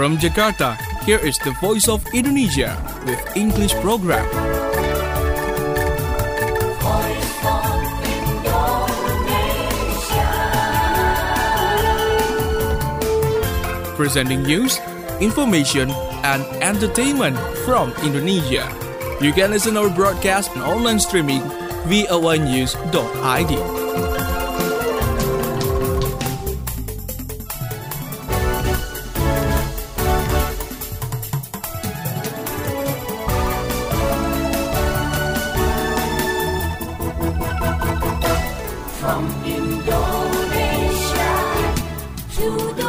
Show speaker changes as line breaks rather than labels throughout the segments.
From Jakarta, here is the Voice of Indonesia with English program.
Voice of Indonesia.
Presenting news, information, and entertainment from Indonesia. You can listen our broadcast and online streaming via voanews.id.
From Indonesia to the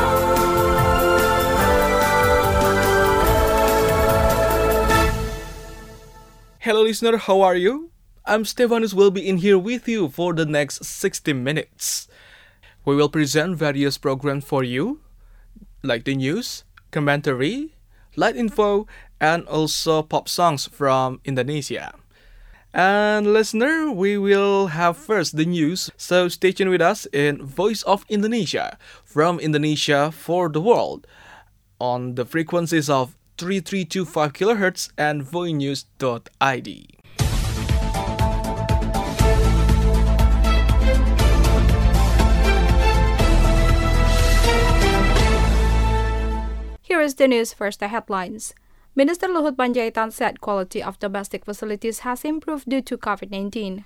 Hello listener, how are you? I'm Stefanus will be in here with you for the next 60 minutes. We will present various programs for you, like the news, commentary, light info, and also pop songs from Indonesia. And listener, we will have first the news, so stay tuned with us in Voice of Indonesia, from Indonesia for the world, on the frequencies of 3325 kHz and voanews.id.
Here is the news, first the headlines. Minister Luhut Panjaitan said quality of domestic facilities has improved due to COVID-19.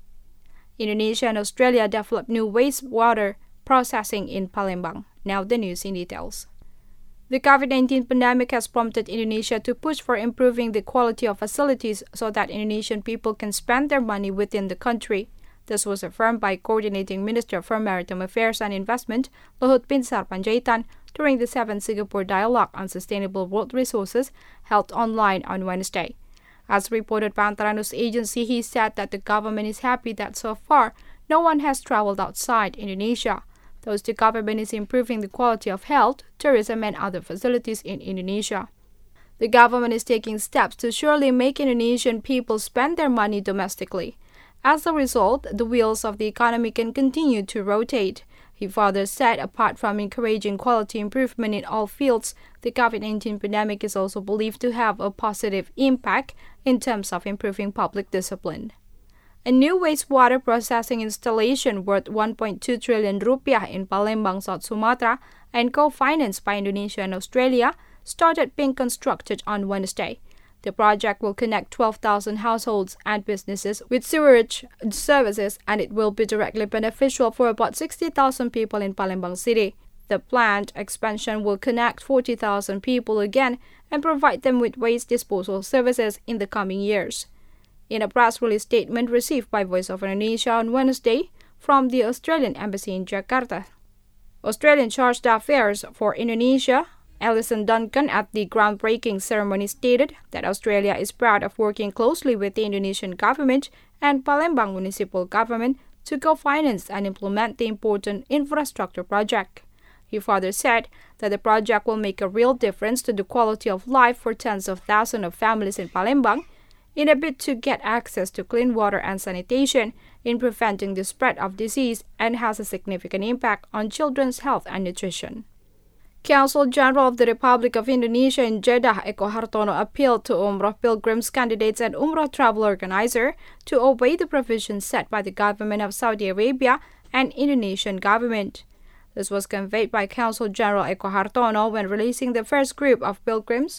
Indonesia and Australia developed new wastewater processing in Palembang. Now the news in details. The COVID-19 pandemic has prompted Indonesia to push for improving the quality of facilities so that Indonesian people can spend their money within the country. This was affirmed by Coordinating Minister for Maritime Affairs and Investment, Luhut Binsar Panjaitan, during the 7th Singapore Dialogue on Sustainable World Resources held online on Wednesday. As reported by Antara News Agency, he said that the government is happy that so far no one has traveled outside Indonesia. Thus, the government is improving the quality of health, tourism, and other facilities in Indonesia. The government is taking steps to surely make Indonesian people spend their money domestically. As a result, the wheels of the economy can continue to rotate. He further said apart from encouraging quality improvement in all fields, the COVID-19 pandemic is also believed to have a positive impact in terms of improving public discipline. A new wastewater processing installation worth 1.2 trillion rupiah in Palembang, South Sumatra, and co-financed by Indonesia and Australia, started being constructed on Wednesday. The project will connect 12,000 households and businesses with sewerage services, and it will be directly beneficial for about 60,000 people in Palembang City. The planned expansion will connect 40,000 people again and provide them with waste disposal services in the coming years. In a press release statement received by Voice of Indonesia on Wednesday from the Australian Embassy in Jakarta, Australian Charge d'Affaires for Indonesia, Alison Duncan, at the groundbreaking ceremony stated that Australia is proud of working closely with the Indonesian government and Palembang municipal government to co-finance and implement the important infrastructure project. He further said that the project will make a real difference to the quality of life for tens of thousands of families in Palembang in a bid to get access to clean water and sanitation, in preventing the spread of disease, and has a significant impact on children's health and nutrition. Consul General of the Republic of Indonesia in Jeddah, Eko Hartono, appealed to Umrah pilgrims candidates and Umrah travel organizer to obey the provisions set by the government of Saudi Arabia and Indonesian government. This was conveyed by Consul General Eko Hartono when releasing the first group of pilgrims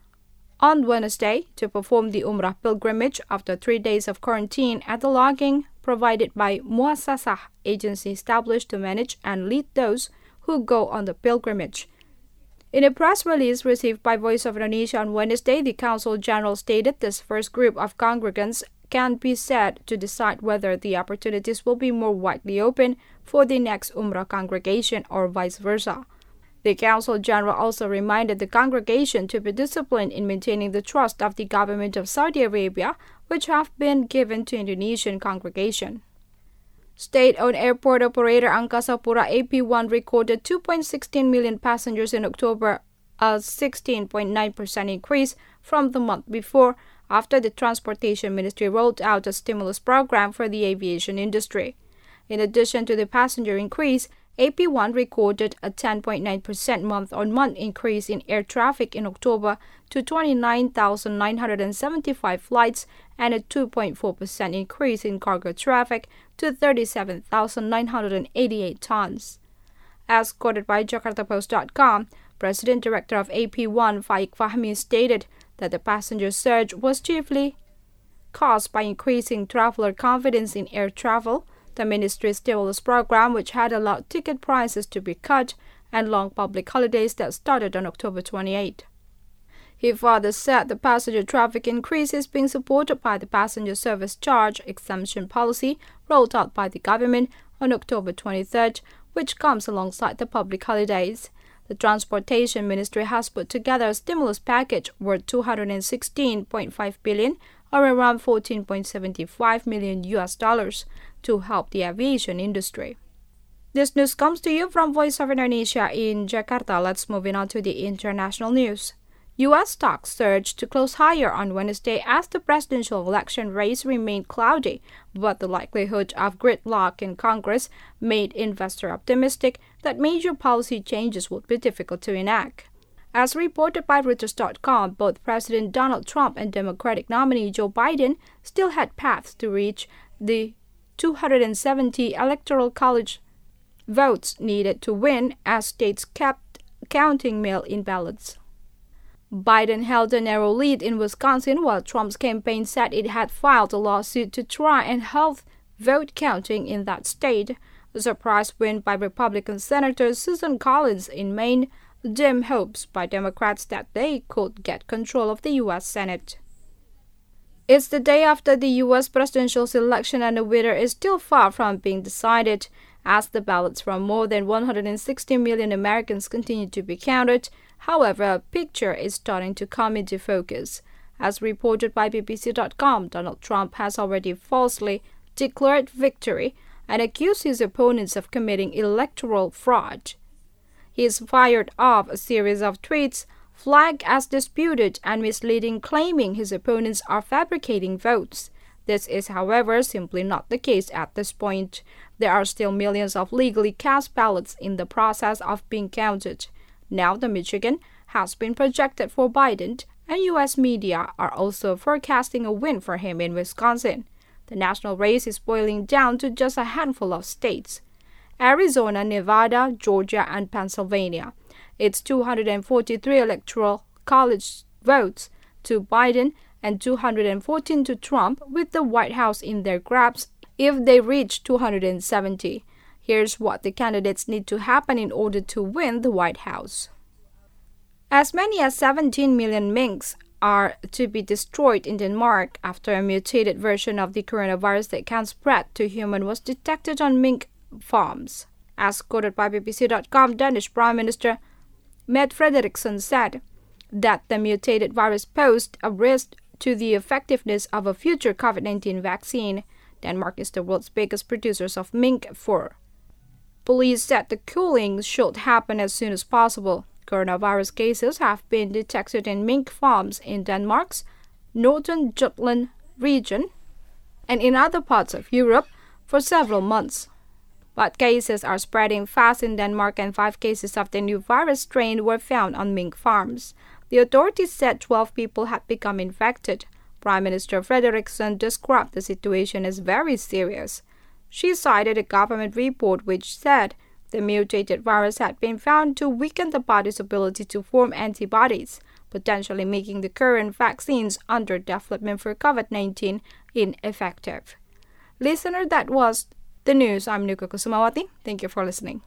on Wednesday to perform the Umrah pilgrimage after 3 days of quarantine at the lodging provided by Muassasah, agency established to manage and lead those who go on the pilgrimage. In a press release received by Voice of Indonesia on Wednesday, the Consul General stated this first group of congregants can be said to decide whether the opportunities will be more widely open for the next Umrah congregation or vice versa. The Consul General also reminded the congregation to be disciplined in maintaining the trust of the government of Saudi Arabia, which have been given to Indonesian congregation. State-owned airport operator Angkasa Pura AP1 recorded 2.16 million passengers in October, a 16.9% increase from the month before, after the Transportation Ministry rolled out a stimulus program for the aviation industry. In addition to the passenger increase, AP1 recorded a 10.9% month-on-month increase in air traffic in October to 29,975 flights and a 2.4% increase in cargo traffic to 37,988 tons. As quoted by JakartaPost.com, President Director of AP1 Faik Fahmi stated that the passenger surge was chiefly caused by increasing traveler confidence in air travel, the ministry's stimulus program, which had allowed ticket prices to be cut, and long public holidays that started on October 28. He further said the passenger traffic increase is being supported by the passenger service charge exemption policy rolled out by the government on October 23rd, which comes alongside the public holidays. The Transportation Ministry has put together a stimulus package worth 216.5 billion, or around 14.75 million US dollars, to help the aviation industry. This news comes to you from Voice of Indonesia in Jakarta. Let's move on to the international news. U.S. stocks surged to close higher on Wednesday as the presidential election race remained cloudy, but the likelihood of gridlock in Congress made investors optimistic that major policy changes would be difficult to enact. As reported by Reuters.com, both President Donald Trump and Democratic nominee Joe Biden still had paths to reach the 270 Electoral College votes needed to win as states kept counting mail-in ballots. Biden held a narrow lead in Wisconsin, while Trump's campaign said it had filed a lawsuit to try and halt vote counting in that state. A surprise win by Republican Senator Susan Collins in Maine dimmed hopes by Democrats that they could get control of the U.S. Senate. It's the day after the U.S. presidential election and the winner is still far from being decided, as the ballots from more than 160 million Americans continue to be counted. However, a picture is starting to come into focus. As reported by BBC.com, Donald Trump has already falsely declared victory and accused his opponents of committing electoral fraud. He has fired off a series of tweets flagged as disputed and misleading, claiming his opponents are fabricating votes. This is, however, simply not the case at this point. There are still millions of legally cast ballots in the process of being counted. Now the Michigan has been projected for Biden, and U.S. media are also forecasting a win for him in Wisconsin. The national race is boiling down to just a handful of states: Arizona, Nevada, Georgia, and Pennsylvania. It's 243 Electoral College votes to Biden and 214 to Trump, with the White House in their grasp if they reach 270. Here's what the candidates need to happen in order to win the White House. As many as 17 million minks are to be destroyed in Denmark after a mutated version of the coronavirus that can spread to humans was detected on mink farms. As quoted by BBC.com, Danish Prime Minister Mette Frederiksen said that the mutated virus posed a risk to the effectiveness of a future COVID-19 vaccine. Denmark is the world's biggest producer of mink fur. Police said the culling should happen as soon as possible. Coronavirus cases have been detected in mink farms in Denmark's northern Jutland region and in other parts of Europe for several months. But cases are spreading fast in Denmark, and 5 cases of the new virus strain were found on mink farms. The authorities said 12 people had become infected. Prime Minister Frederiksen described the situation as very serious. She cited a government report which said the mutated virus had been found to weaken the body's ability to form antibodies, potentially making the current vaccines under development for COVID-19 ineffective. Listener, that was the news. I'm Nuka Kusumawati. Thank you for listening.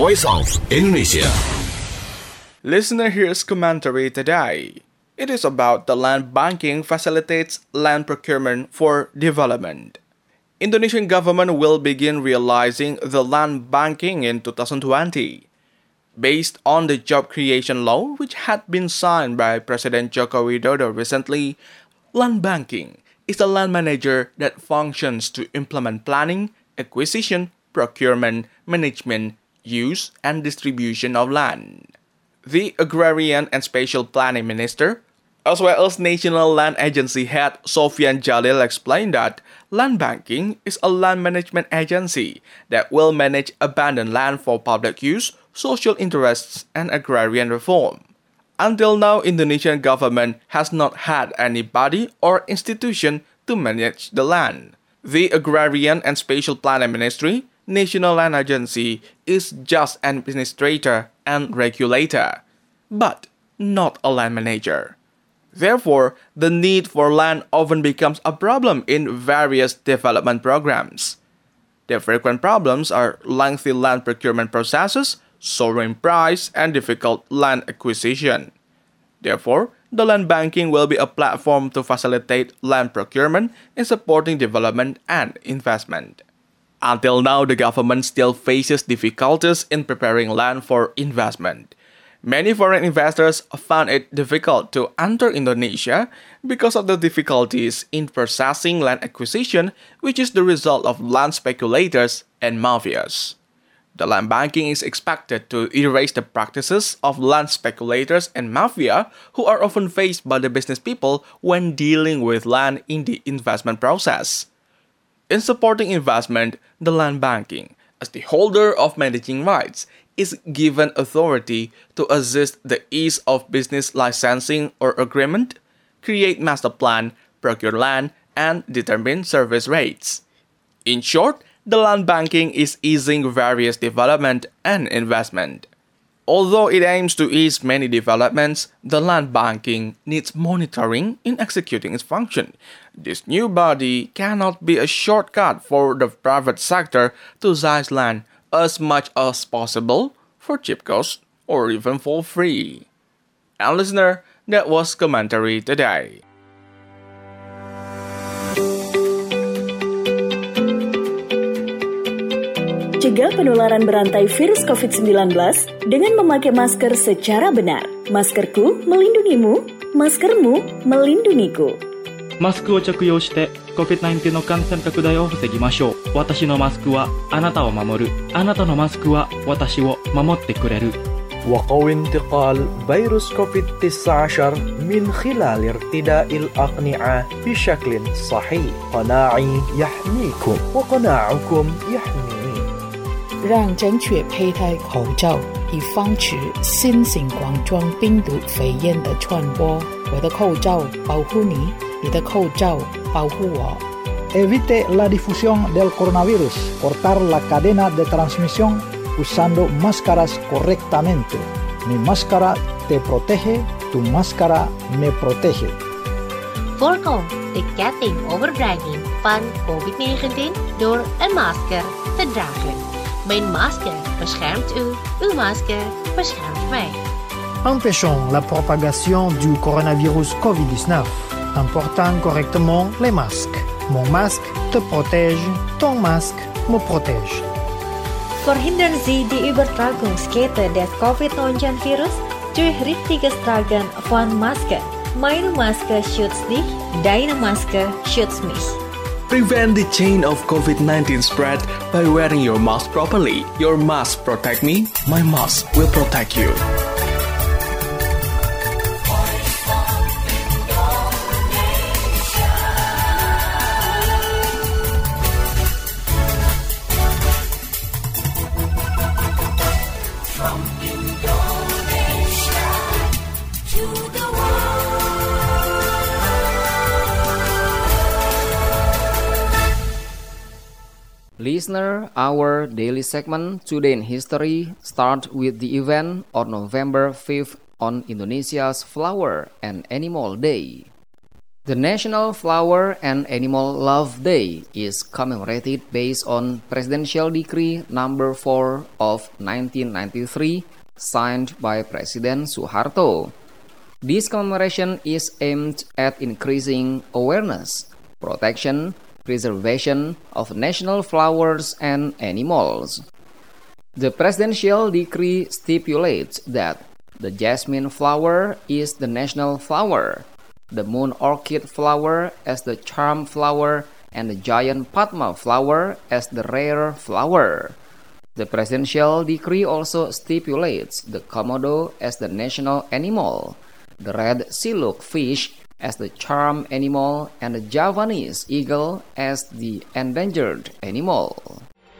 Voice of Indonesia.
Listener, here's commentary today. It is about the land banking facilitates land procurement for development. Indonesian government will begin realizing the land banking in 2020. Based on the job creation law which had been signed by President Joko Widodo recently, land banking is a land manager that functions to implement planning, acquisition, procurement, management, use, and distribution of land. The Agrarian and Spatial Planning Minister, as well as National Land Agency head Sofian Jalil, explained that land banking is a land management agency that will manage abandoned land for public use, social interests, and agrarian reform. Until now, Indonesian government has not had any body or institution to manage the land. The Agrarian and Spatial Planning Ministry, National Land Agency, is just an administrator and regulator, but not a land manager. Therefore, the need for land often becomes a problem in various development programs. The frequent problems are lengthy land procurement processes, soaring price, and difficult land acquisition. Therefore, the land banking will be a platform to facilitate land procurement in supporting development and investment. Until now, the government still faces difficulties in preparing land for investment. Many foreign investors found it difficult to enter Indonesia because of the difficulties in processing land acquisition, which is the result of land speculators and mafias. The land banking is expected to erase the practices of land speculators and mafia who are often faced by the business people when dealing with land in the investment process. In supporting investment, the land banking, as the holder of managing rights, is given authority to assist the ease of business licensing or agreement, create master plan, procure land, and determine service rates. In short, the land banking is easing various development and investment. Although it aims to ease many developments, the land banking needs monitoring in executing its function. This new body cannot be a shortcut for the private sector to seize land as much as possible for cheap cost or even for free. And listener, that was commentary today.
Cegah penularan berantai virus COVID-19 dengan memakai masker secara benar. Maskerku melindungimu, maskermu melindungiku.
マスクを着用して COVID-19 の感染拡大を防ぎましょう。私のマスクはあなたを守る。あなたのマスクは私を守ってくれる。
وقوي انتقال فيروس كوفيد-19 من خلال ارتداء الأقنعة بشكل صحيح. قناعي يحميكم وقناعكم يحميني.
让正确佩戴口罩，以防止新型冠状病毒肺炎的传播。我的口罩保护你，你的口罩保护我。
Evite la difusión del coronavirus. Cortar la cadena de transmisión usando máscaras correctamente. Mi máscara te protege, tu máscara me protege.
Voorkom de ketting overdraging van COVID-19 door een masker te dragen. Mijn masker beschermt u, uw masker beschermt mij.
Empêchons la propagation du coronavirus COVID-19 en portant correctement les masques. Mon masque te protège, ton masque me protège.
Verhindern Sie die Übertragungskette des Covid-19-Virus durch richtiges Tragen von Maske. Meine Maske schützt dich, deine Maske schützt mich.
Prevent the chain of COVID-19 spread by wearing your mask properly. Your mask protect me, my mask will protect you.
Listener, our daily segment Today in History starts with the event on November 5th on Indonesia's Flower and Animal Day. The National Flower and Animal Love Day is commemorated based on Presidential Decree No. 4 of 1993, signed by President Suharto. This commemoration is aimed at increasing awareness, protection, preservation of national flowers and animals. The Presidential Decree stipulates that the jasmine flower is the national flower, the moon orchid flower as the charm flower, and the giant Padma flower as the rare flower. The Presidential Decree also stipulates the Komodo as the national animal, the red siluk fish as the charm animal, and the Javanese eagle as the endangered animal.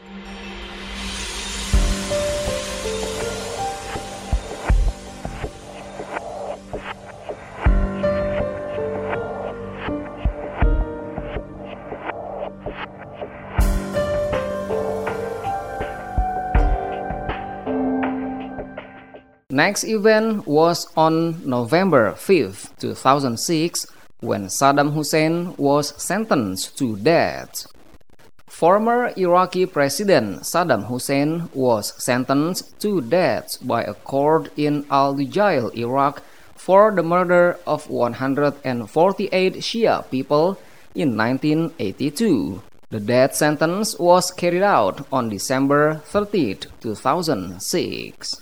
Next event was on November 5, 2006, when Saddam Hussein was sentenced to death. Former Iraqi President Saddam Hussein was sentenced to death by a court in Al-Dujail, Iraq, for the murder of 148 Shia people in 1982. The death sentence was carried out on December 30, 2006.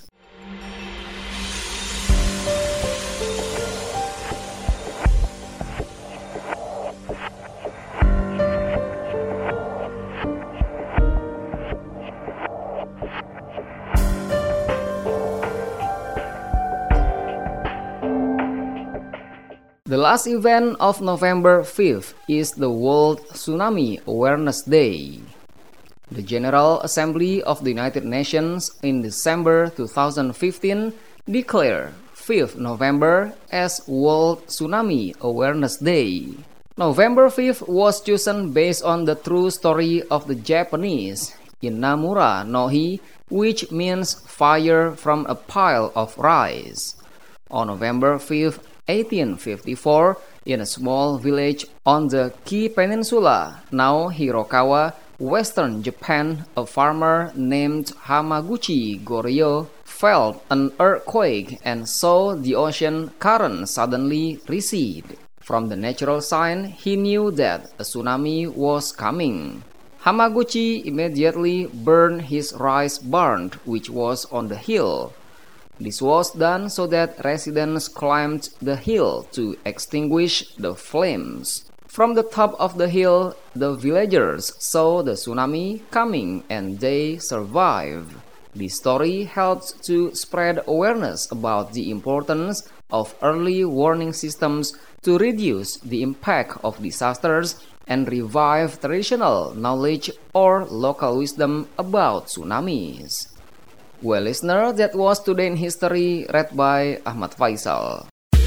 The last event of November 5th is the World Tsunami Awareness Day. The General Assembly of the United Nations in December 2015 declared 5th November as World Tsunami Awareness Day. November 5th was chosen based on the true story of the Japanese Inamura no Hi, which means fire from a pile of rice. On November 5th, 1854, in a small village on the Ki Peninsula, now Hirokawa, western Japan, a farmer named Hamaguchi Goryo felt an earthquake and saw the ocean current suddenly recede. From the natural sign, he knew that a tsunami was coming. Hamaguchi immediately burned his rice barn, which was on the hill. This was done so that residents climbed the hill to extinguish the flames. From the top of the hill, the villagers saw the tsunami coming and they survived. This story helps to spread awareness about the importance of early warning systems to reduce the impact of disasters and revive traditional knowledge or local wisdom about tsunamis. Well, listener, that was Today in History, read by Ahmad Faisal.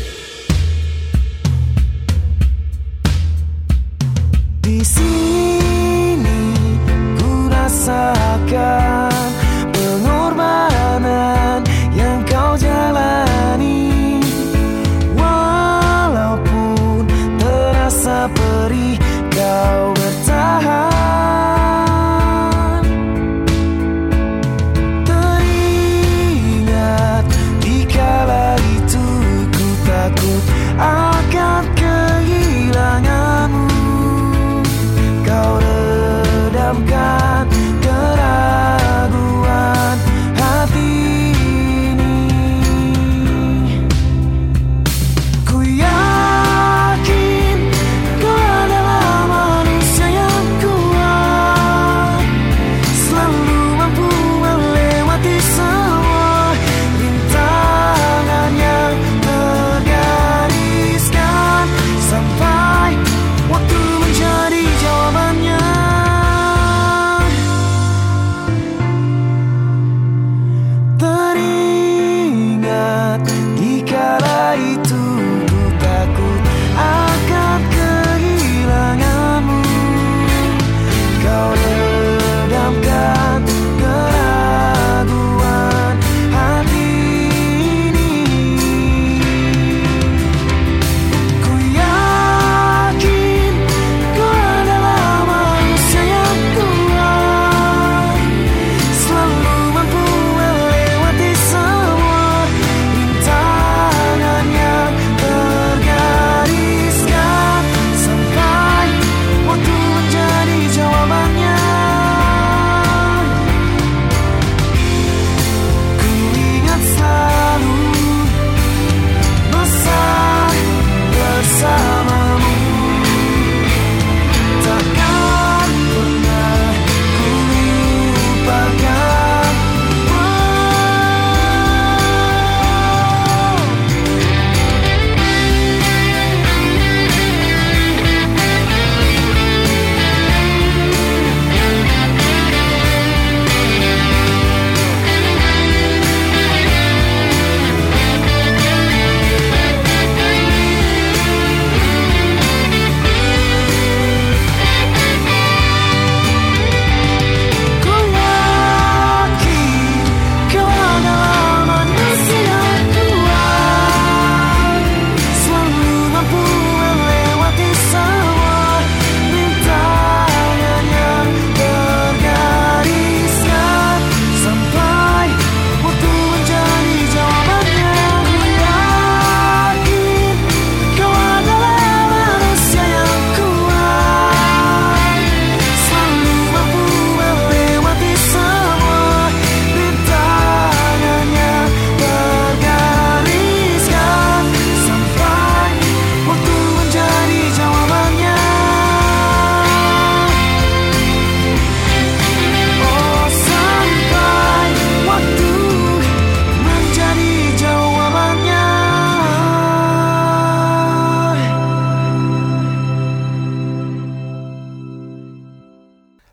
Di sini ku rasakan pengorbanan yang kau jalani, walaupun terasa perih kau bertahan. Akan kehilanganmu, kau redamkan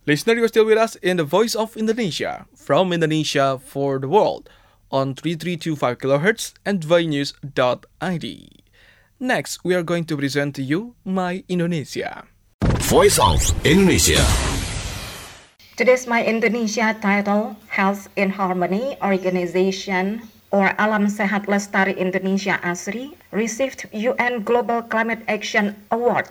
Listener, you're still with us in the Voice of Indonesia, from Indonesia for the world, on 3325 kHz and dvainews.id. Next, we are going to present to you My Indonesia.
Voice of Indonesia.
Today's My Indonesia title, Health in Harmony Organization, or Alam Sehat Lestari Indonesia ASRI, received UN Global Climate Action Award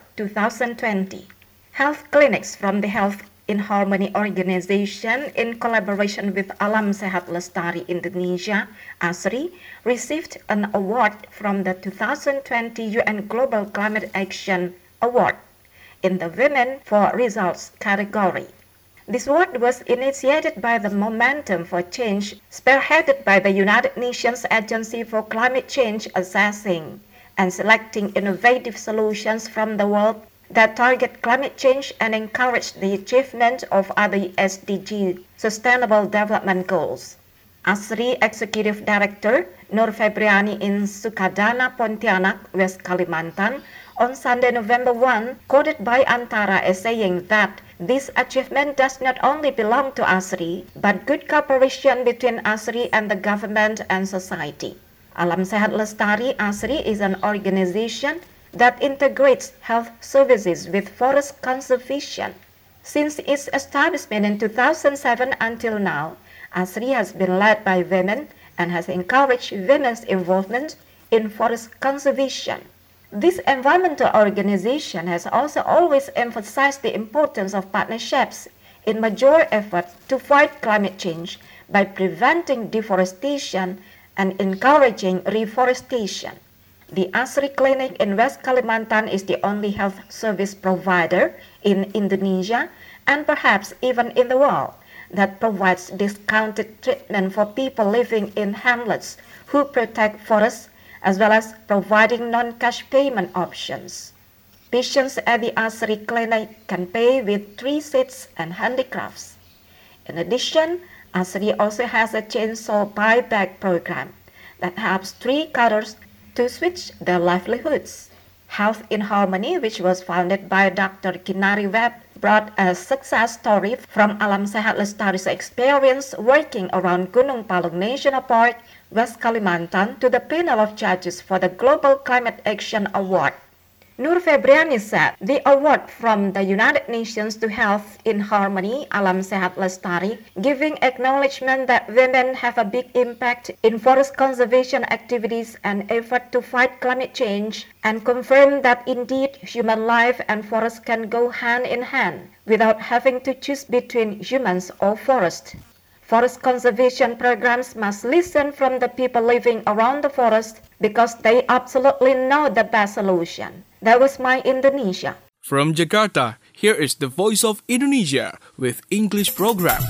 2020. Health clinics from the Health in Harmony Organization, in collaboration with Alam Sehat Lestari Indonesia ASRI, received an award from the 2020 UN Global Climate Action Award in the Women for Results category. This award was initiated by the Momentum for Change, spearheaded by the United Nations Agency for Climate Change, assessing and selecting innovative solutions from the world that target climate change and encourage the achievement of other SDG Sustainable Development Goals. ASRI Executive Director Nur Febriani in Sukadana, Pontianak, West Kalimantan, on Sunday, November 1, quoted by Antara as saying that this achievement does not only belong to ASRI, but good cooperation between ASRI and the government and society. Alam Sehat Lestari ASRI is an organization that integrates health services with forest conservation. Since its establishment in 2007 until now, ASRI has been led by women and has encouraged women's involvement in forest conservation. This environmental organization has also always emphasized the importance of partnerships in major efforts to fight climate change by preventing deforestation and encouraging reforestation. The ASRI Clinic in West Kalimantan is the only health service provider in Indonesia and perhaps even in the world that provides discounted treatment for people living in hamlets who protect forests, as well as providing non-cash payment options. Patients at the ASRI Clinic can pay with tree seeds and handicrafts. In addition, ASRI also has a chainsaw buyback program that helps tree cutters to switch their livelihoods. Health in Harmony, which was founded by Dr. Kinari Webb, brought a success story from Alam Sehat Lestari's experience working around Gunung Palung National Park, West Kalimantan, to the panel of judges for the Global Climate Action Award. Nur Febriani said the award from the United Nations to Health in Harmony, Alam Sehat Lestari, giving acknowledgement that women have a big impact in forest conservation activities and effort to fight climate change, and confirmed that indeed human life and forest can go hand in hand without having to choose between humans or forest. Forest conservation programs must listen from the people living around the forest because they absolutely know the best solution. That was My Indonesia.
From Jakarta, here is the Voice of Indonesia with English program.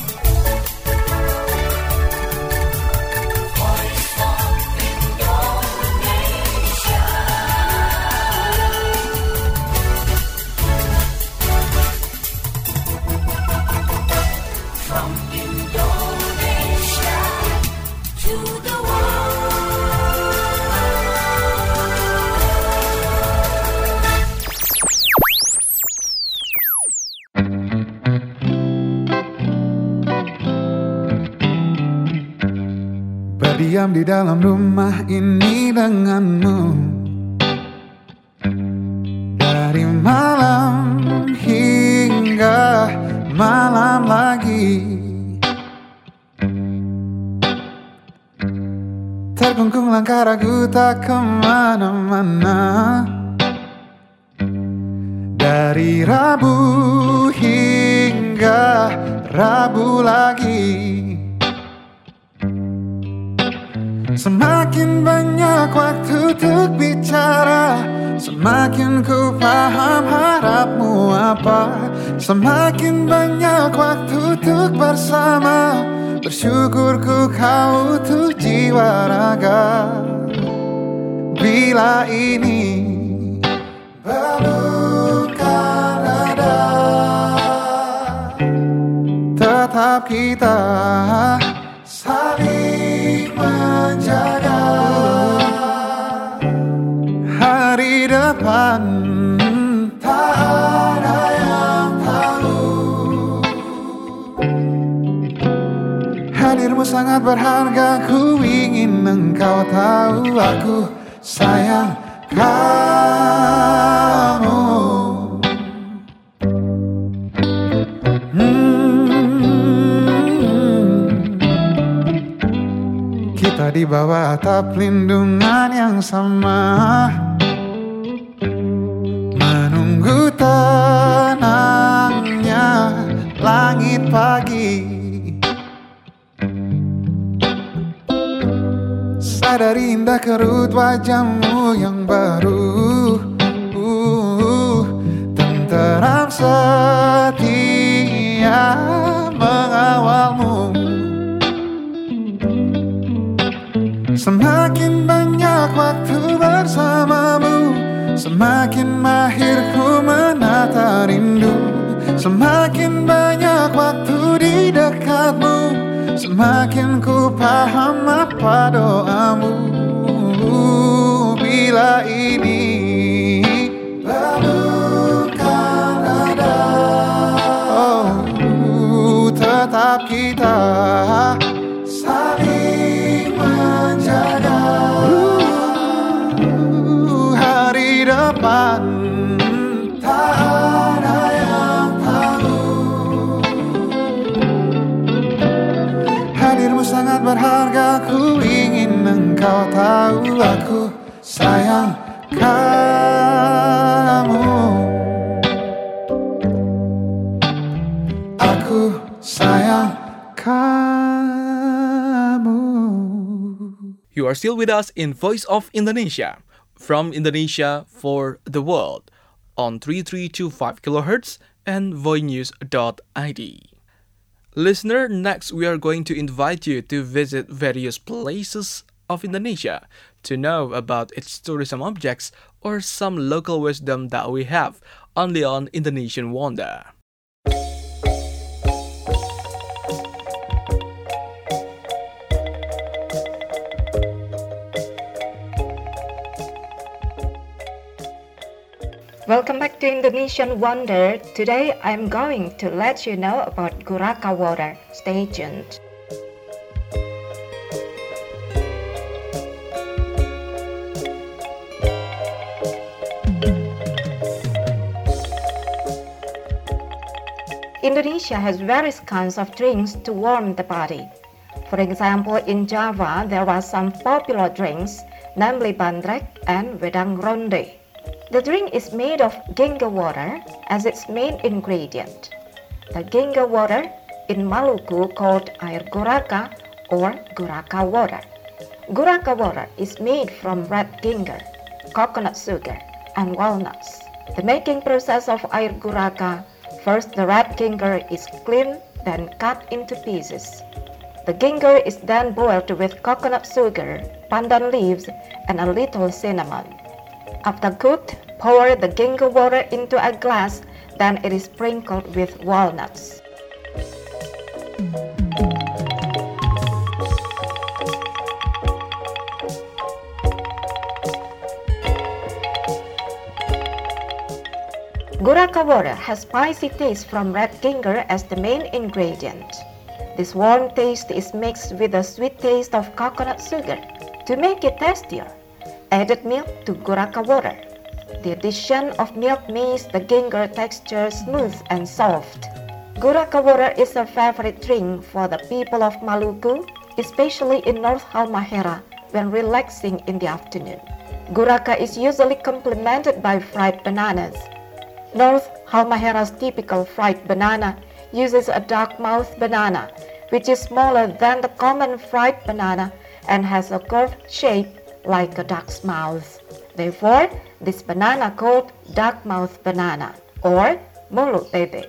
Berdiam di dalam rumah ini denganmu, dari malam hingga malam lagi. Terkungkung langkah ragu tak kemana-mana, dari Rabu hingga Rabu lagi. Semakin banyak waktu untuk bicara, semakin ku paham harapmu apa. Semakin banyak waktu untuk bersama, bersyukurku kau utuh jiwa raga. Bila ini belumkan ada, tetap kita saling menjaga. Hari depan tak ada yang tahu, Hadirmu sangat berharga, ku ingin engkau tahu aku sayang kamu. Kita di bawah atap lindungan yang sama, menunggu tenangnya langit pagi. Sadari indah kerut wajahmu yang baru, tenteram setia mengawalmu. Semakin banyak waktu bersamamu, semakin mahir ku menata rindu. Semakin banyak waktu di dekatmu, semakin ku paham apa doamu. Bila ini belumkan ada, oh, tetap kita saling menjaga. Hari depan tak ada yang tahu. Hadirmu sangat berharga, ku ingin engkau tahu aku sayang kamu. Aku sayang kamu.
You are still with us in Voice of Indonesia, from Indonesia for the world, on 3325 kHz and voinews.id. Listener, next we are going to invite you to visit various places of Indonesia to know about its tourism objects or some local wisdom that we have only on Indonesian Wonder.
Welcome back to Indonesian Wonder. Today I'm going to let you know about Guraka Water. Stay tuned. Indonesia has various kinds of drinks to warm the body. For example, in Java there are some popular drinks, namely bandrek and wedang ronde. The drink is made of ginger water as its main ingredient. The ginger water in Maluku called air guraka or Guraka water. Guraka water is made from red ginger, coconut sugar, and walnuts. The making process of air guraka: first the red ginger is cleaned, then cut into pieces. The ginger is then boiled with coconut sugar, pandan leaves, and a little cinnamon. After cooked, pour the ginger water into a glass, then it is sprinkled with walnuts. Guraka water has spicy taste from red ginger as the main ingredient. This warm taste is mixed with the sweet taste of coconut sugar. To make it tastier, added milk to Guraka water. The addition of milk makes the ginger texture smooth and soft. Guraka water is a favorite drink for the people of Maluku, especially in North Halmahera when relaxing in the afternoon. Guraka is usually complemented by fried bananas. North Halmahera's typical fried banana uses a dark-mouthed banana, which is smaller than the common fried banana and has a curved shape like a duck's mouth. Therefore, this banana called dark-mouthed banana or mulut bebek.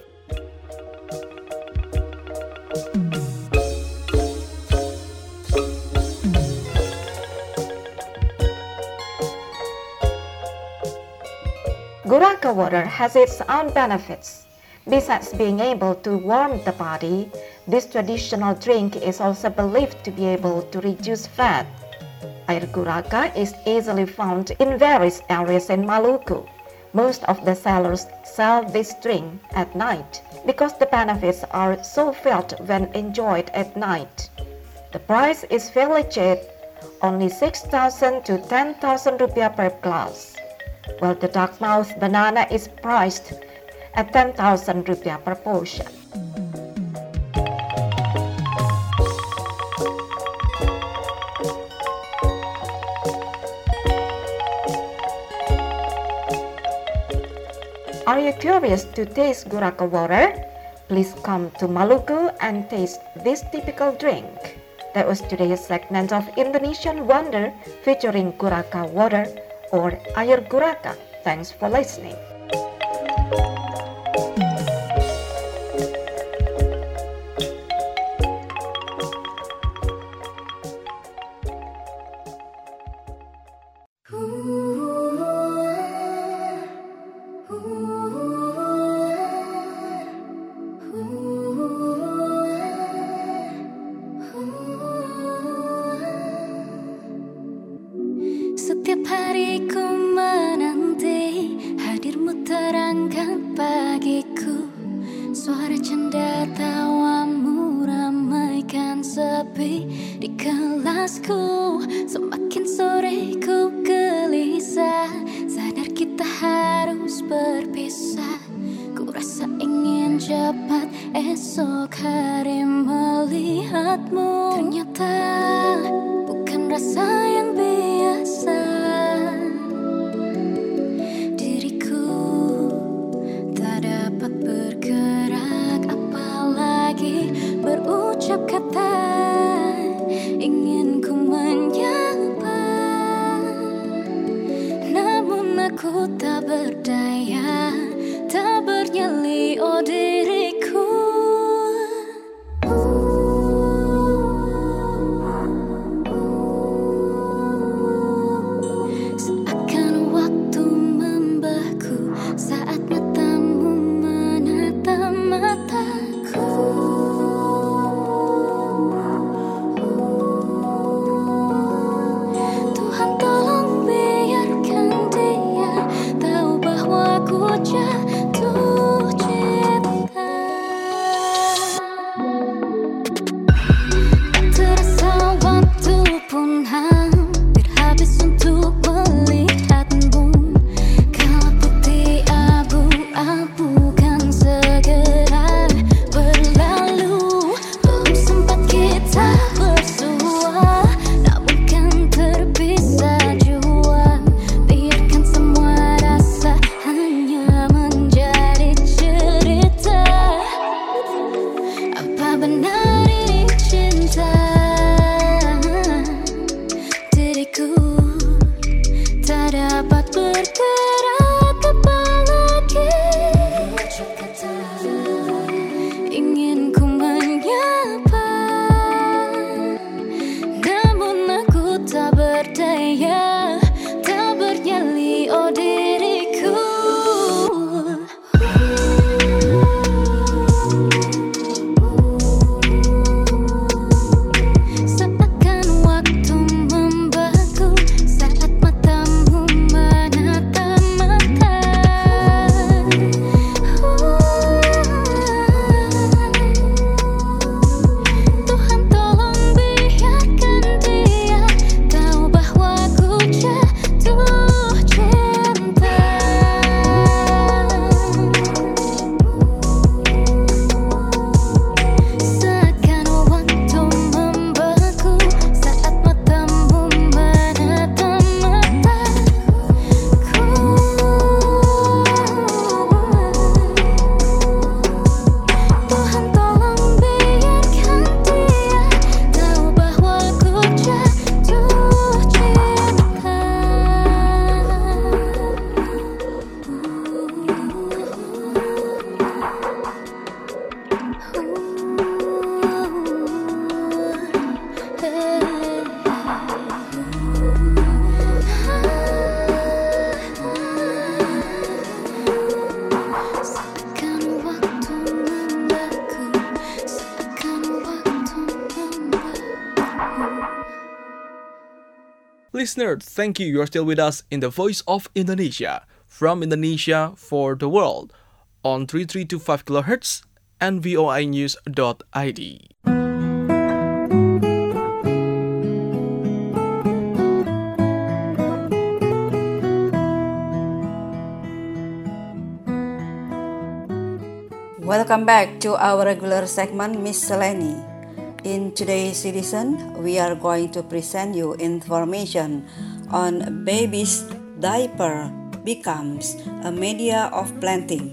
Guraka water has its own benefits. Besides being able to warm the body, this traditional drink is also believed to be able to reduce fat. Air Guraka is easily found in various areas in Maluku. Most of the sellers sell this drink at night because the benefits are so felt when enjoyed at night. The price is fairly cheap, only 6,000 to 10,000 rupiah per glass, while the dark-mouth banana is priced at 10,000 rupiah per portion. Are you curious to taste Guraka water? Please come to Maluku and taste this typical drink. That was today's segment of Indonesian Wonder featuring Guraka water or air Guraka. Thanks for listening.
Setiap hari ku menanti hadirmu terangkan pagiku. Suara canda tawamu ramaikan sepi di kelasku. Semakin sore ku gelisah, sadar kita harus berpisah. Ku rasa ingin cepat esok hari melihatmu. Ternyata bukan rasa yang biasa. Diriku tak dapat bergerak, apalagi berucap kata. Ingin ku menyapa, namun aku tak berdaya, tak bernyali oh diriku. Seakan waktu membeku saat matamu menatap mataku. Tuhan tolong biarkan dia tahu bahwa ku jatuh cinta. Terasa waktu pun hampir habis untuk melihatmu. Kalau putih abu-abu kan segera berlalu. Belum sempat kita bersua, namun kan terpisah jua. Biarkan semua rasa hanya menjadi cerita. Apa benar ini cinta? Diriku tak dapat bergerak apalagi ingin ku menyapa, namun aku tak berdaya, tak bernyali oh diriku. Seakan waktu membeku saat matamu menatap mataku. Tuhan tolong biarkan dia tahu bahwa ku jatuh cinta. Seakan waktu membeku saat matamu menatap mataku. Tuhan tolong biarkan dia tahu bahwa ku jatuh cinta. Seakan waktu membeku, seakan waktu membeku.
Listener, thank you. You are still with us in the Voice of Indonesia, from Indonesia for the world, on 3325 kHz and voinews.id.
Welcome back to our regular segment Miscellany. In today's edition, we are going to present you information on baby's diaper becomes a media of planting.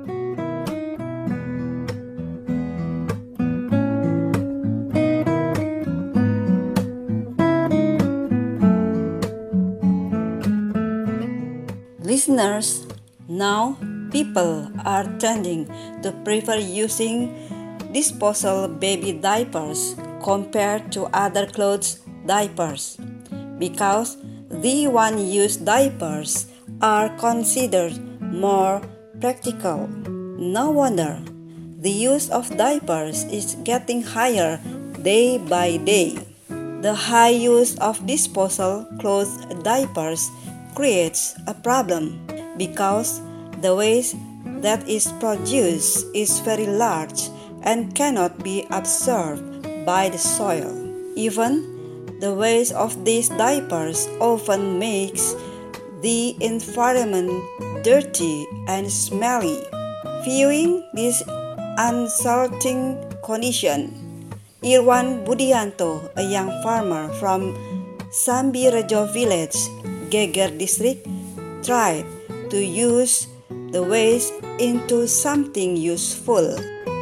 Listeners, now people are tending to prefer using disposable baby diapers compared to other clothes diapers because the one-use diapers are considered more practical. No wonder the use of diapers is getting higher day by day. The high use of disposable clothes diapers creates a problem because the waste that is produced is very large and cannot be absorbed by the soil. Even the waste of these diapers often makes the environment dirty and smelly. Viewing this unsalting condition, Irwan Budianto, a young farmer from Sambirejo village, Geger district, tried to use the waste into something useful.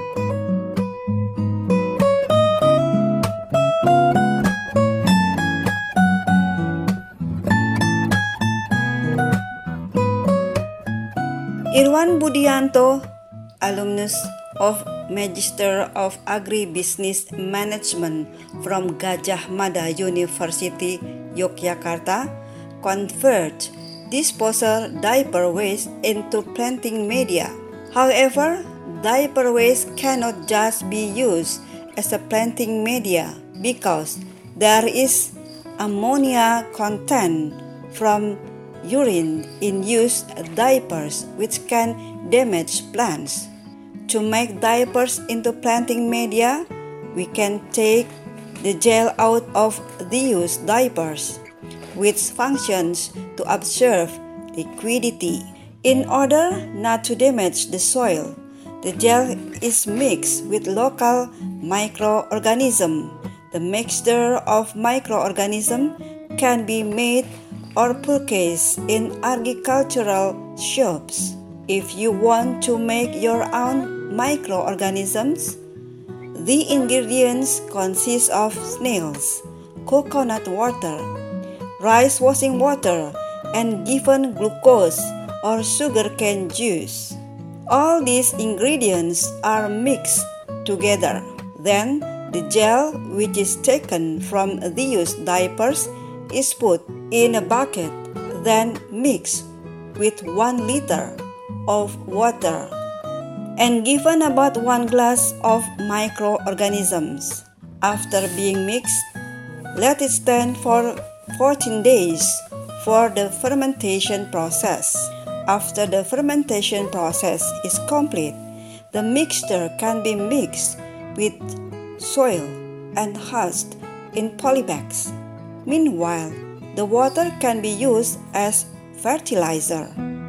Irwan Budianto, alumnus of Magister of Agribusiness Management from Gajah Mada University, Yogyakarta, convert disposable diaper waste into planting media. However, diaper waste cannot just be used as a planting media because there is ammonia content from urine in used diapers which can damage plants. To make diapers into planting media, we can take the gel out of the used diapers, which functions to absorb liquidity. In order not to damage the soil, the gel is mixed with local microorganisms. The mixture of microorganisms can be made or purchased in agricultural shops. If you want to make your own microorganisms, the ingredients consist of snails, coconut water, rice washing water, and given glucose or sugarcane juice. All these ingredients are mixed together. Then the gel, which is taken from the used diapers, is put in a bucket, then mixed with 1 liter of water and given about 1 glass of microorganisms. After being mixed, let it stand for 14 days for the fermentation process. After the fermentation process is complete, the mixture can be mixed with soil and hushed in polybags. Meanwhile, the water can be used as fertilizer.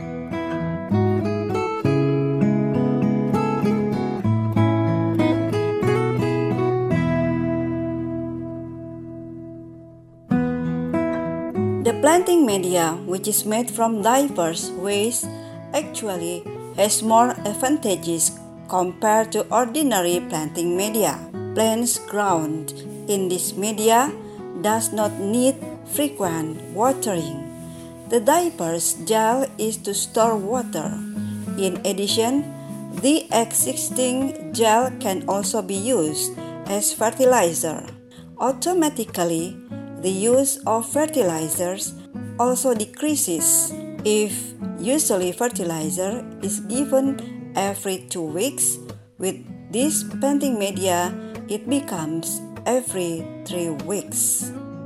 The planting media, which is made from diapers waste, actually has more advantages compared to ordinary planting media. Plants grown in this media does not need frequent watering. The diapers gel is to store water. In addition, the existing gel can also be used as fertilizer. Automatically, the use of fertilizers also decreases. If usually fertilizer is given every 2 weeks, with this planting media, it becomes every 3 weeks.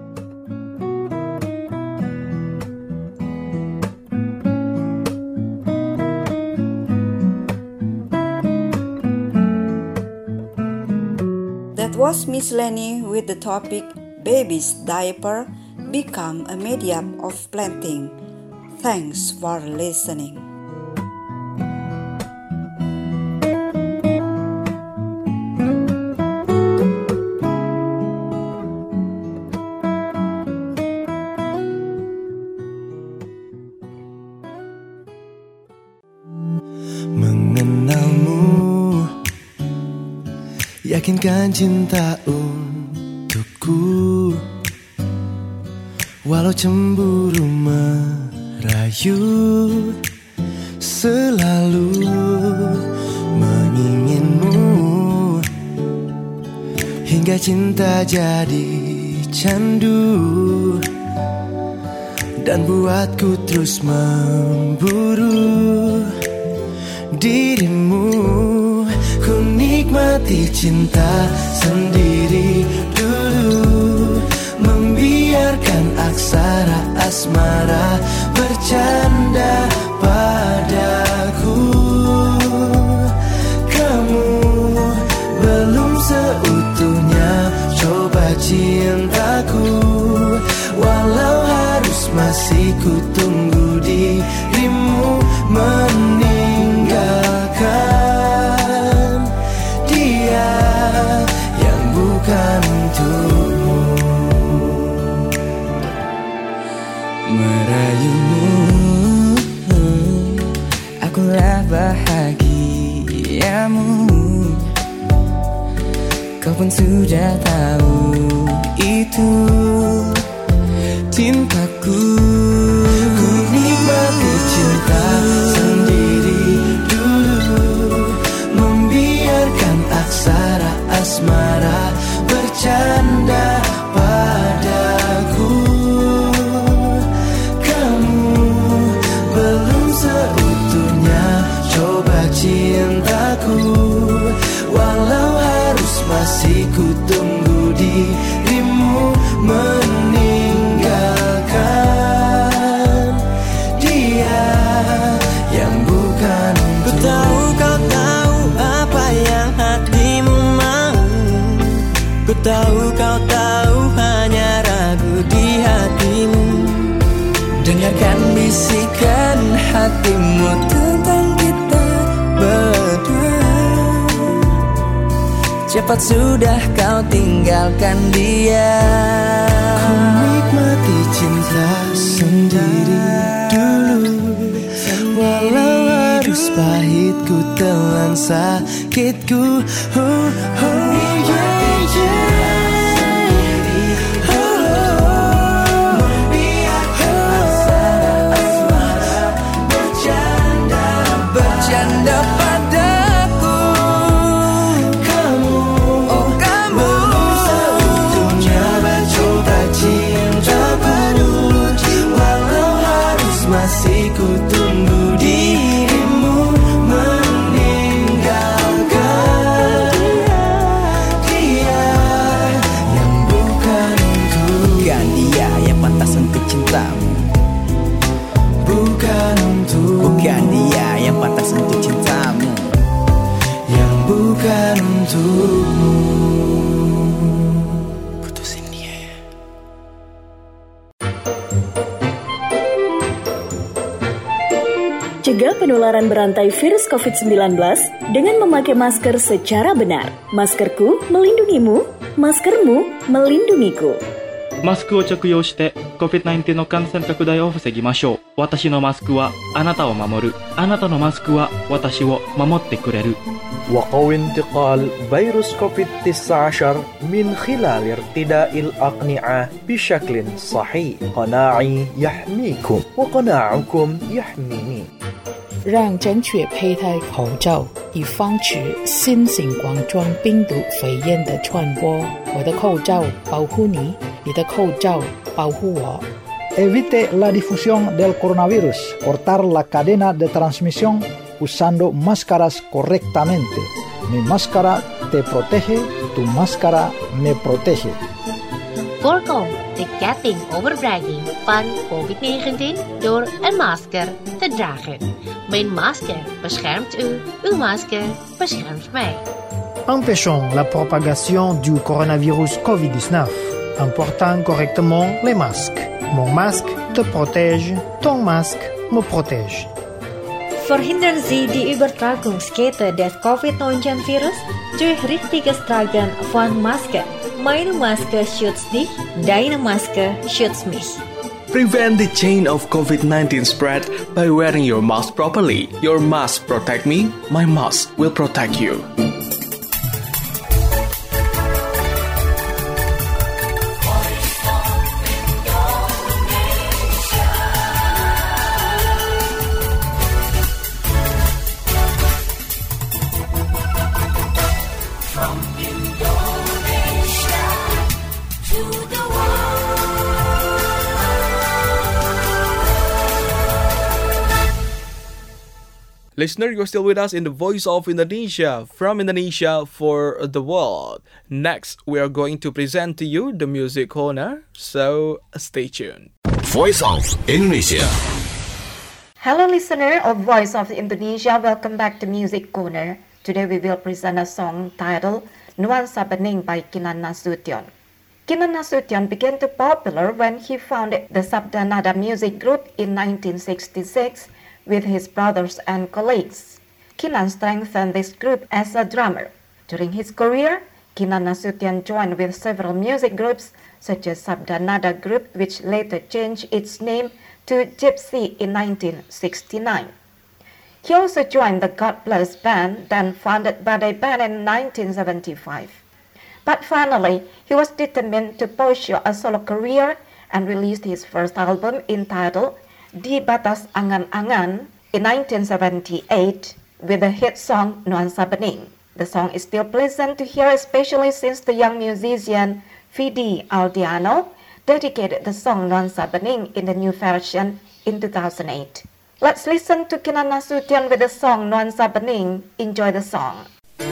That was Miscellany with the topic Baby's Diaper Become a Medium of Planting. Thanks for listening.
Yakinkan cinta untukku, walau cemburu merayu, selalu menginginmu, hingga cinta jadi candu dan buatku terus memburu dirimu. Ku nikmati cinta sendiri dulu, membiarkan aksara asmara bercanda padaku. Kamu belum seutuhnya coba cintaku, walau harus masih ku tunggu dirimu meninggalkan dia yang bukan untukmu. Merayumu, akulah bahagiamu. Kau pun sudah tahu itu cintaku. Ku nikmati cinta sendiri dulu, membiarkan aksara asmara bercanda padaku. Kamu belum seutuhnya coba cintaku, walau harus masih ku tunggu dirimu meninggalkan dia yang bukan untukmu. Ku tahu kau tahu apa yang hatimu mau, ku tahu kau tahu hanya ragu di hatimu. Dengarkan bisikan hatimu tentang kita berdua. Cepat sudah kau tinggalkan dia. Ku nikmati cinta sendiri dulu, walau harus pahit ku telan sakitku. Bercanda padaku. Kamu belum seutuhnya coba cinta baru, walau harus masih ku tunggu dirimu meninggalkan dia yang bukan untukmu. Bukan dia yang pantas untuk cintamu, bukan untuk. Bukan dia yang pantas untuk cintamu, yang bukan untukmu. Putusin dia ya.
Cegah penularan berantai virus COVID-19 dengan memakai masker secara benar. Maskerku melindungimu, maskermu melindungiku.
マスクを着用して COVID-19 の感染拡大を防ぎましょう。私のマスクはあなたを守る。あなたのマスクは私を守ってくれる。
وقوي انتقال فيروس كوفيد-19 من خلال ارتداء الأقنعة بشكل صحيح. قناعي يحميكم وقناعكم يحميني.
让正确佩戴口罩，以防止新型冠状病毒肺炎的传播。我的口罩保护你，你的口罩保护我。
Evite la difusión del coronavirus. Cortar la cadena de transmisión usando máscaras correctamente. Mi máscara te protege, tu máscara me protege.
Voorkom de ketting overbrenging van COVID-19 door een masker te dragen. Mijn masker beschermt u, uw masker beschermt mij.
Empêchons la propagation du coronavirus COVID-19 en portant correctement les masques. Mon masque te protège, ton masque me protège.
Verhindern Sie die Übertragungskette des Covid-19-Virus durch richtiges Tragen von Maske. Meine Maske schützt dich, deine Maske schützt mich.
Prevent the chain of COVID-19 spread by wearing your mask properly. Your mask protect me, my mask will protect you. Listener, you're still with us in the Voice of Indonesia, from Indonesia for the world. Next, we are going to present to you the music corner, so stay tuned.
Voice of Indonesia.
Hello listener of Voice of Indonesia, welcome back to Music Corner. Today we will present a song titled Nuansa Bening by Kinan Nasution. Kinan Nasution began to popular when he founded the Sabda Nada music group in 1966 with his brothers and colleagues. Kinan strengthened this group as a drummer. During his career, Kinan Nasution joined with several music groups such as Sabda Nada Group, which later changed its name to Gypsy in 1969. He also joined the God Bless Band, then founded Badai Band in 1975. But finally, he was determined to pursue a solo career and released his first album entitled Di Batas Angan-Angan in 1978 with the hit song Nuansa Bening. The song is still pleasant to hear, especially since the young musician Vidi Aldiano dedicated the song Nuansa Bening in the new version in 2008. Let's listen to Kinan Nasution with the song Nuansa Bening. Enjoy the song.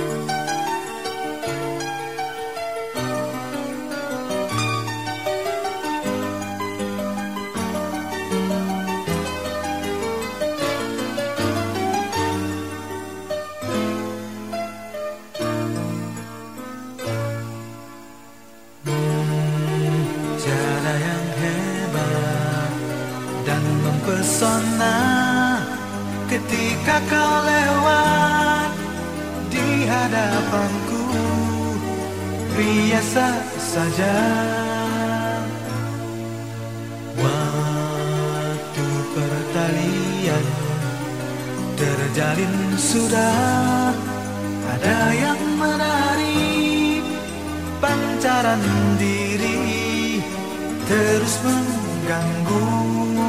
Pesona ketika kau lewat di hadapanku, biasa saja. Waktu pertalian terjalin sudah ada yang menarik, pancaran diri terus mengganggu.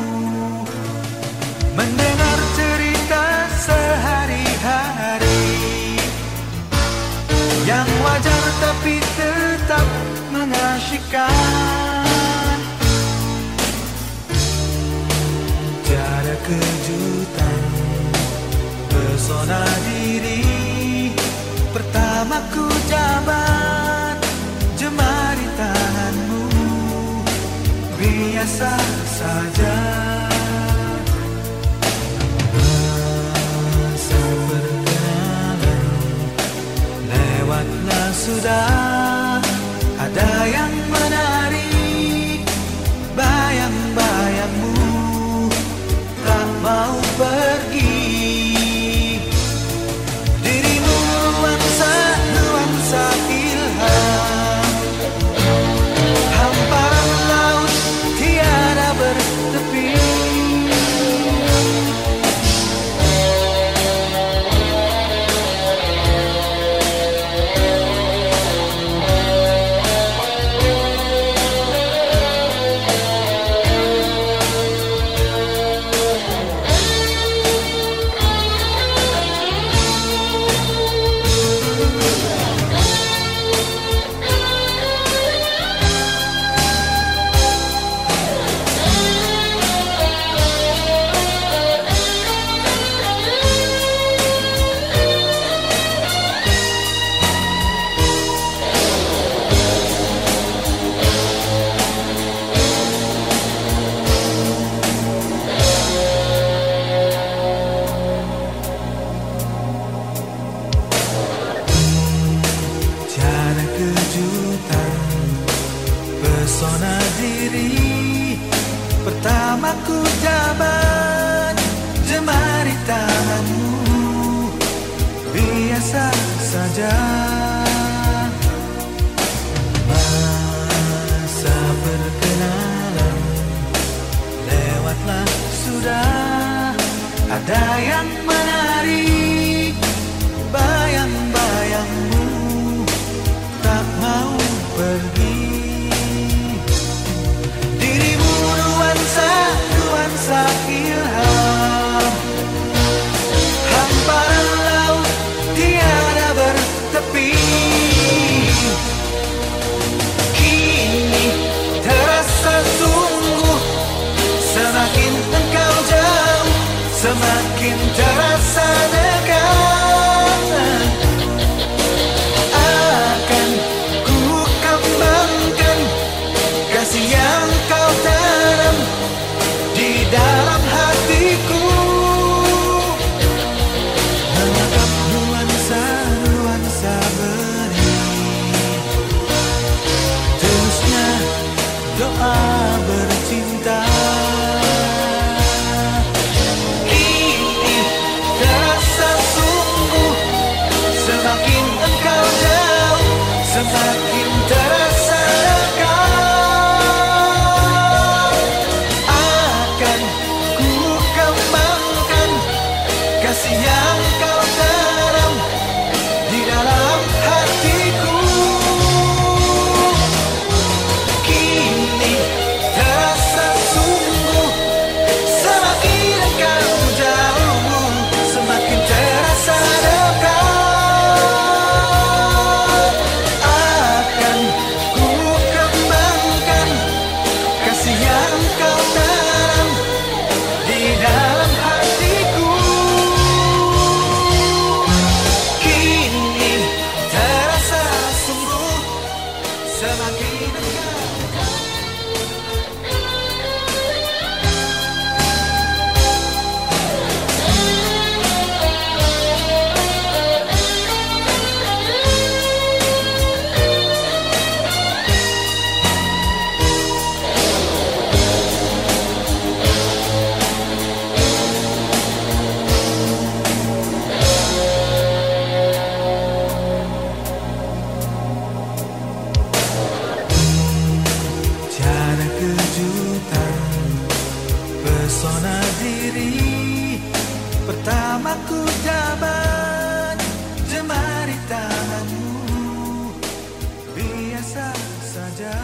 Mendengar cerita sehari-hari yang wajar tapi tetap mengasyikkan. Tiada kejutan, pesona diri pertama ku jabat, jemari tanganmu, biasa saja. Lewatlah sudah, ada yang menarik, bayang-bayangmu tak mau pergi. Dirimu nuansa ilham, hamparan laut tiada bertepi. Pesona diri pertama ku jabat, jemari tanganmu, biasa saja. Masa perkenalan lewatlah sudah, ada yang menarik, bayang-bayangmu tak mau pergi. Nuansa ilham, hamparan laut tiada bertepi. Kini terasa sungguh, semakin engkau jauh, semakin terasa doa bercinta. Kini terasa sungguh, semakin engkau jauh, semakin terasa dekat. Akan ku kembangkan kasih yang kau tanam di dalam hatiku. Kini terasa sungguh, semakin engkau jauh, semakin terasa dekat. Akan ku kembangkan kasih yang kau tanam di dalam hatiku. Kini terasa sungguh, semakin engkau. Tiada kejutan, pesona diri pertamaku dapat jemari tanganmu, biasa saja.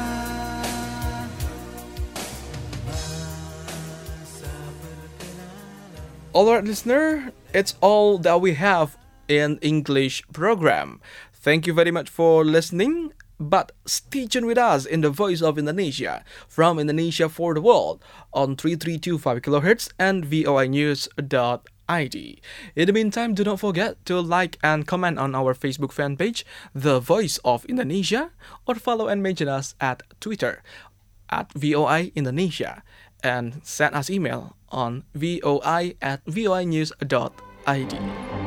Alright, listener, it's all that we have in English program. Thank you very much for listening. But stay tuned with us in the Voice of Indonesia from Indonesia for the World on 3325 kHz and voinews.id. In the meantime, do not forget to like and comment on our Facebook fan page, The Voice of Indonesia, or follow and mention us at Twitter at VOI Indonesia, and send us email on voi@voinews.id.